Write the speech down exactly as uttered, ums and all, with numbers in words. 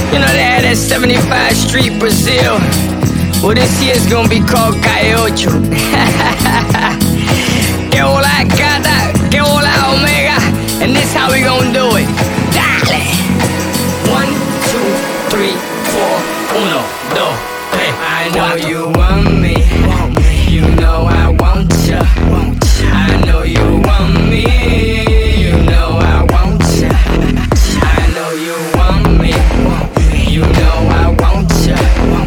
You know they had that seventy-five Street Brazil. Well, this year's gonna be called Calle Ocho. Que hola gata, que hola omega. And this how we gonna do it. Dale. One, two, three, four. Uno, dos, tres. I know you want me. You know I want ya. I know you want me. You know I want ya. I know you want me. You know I want ya.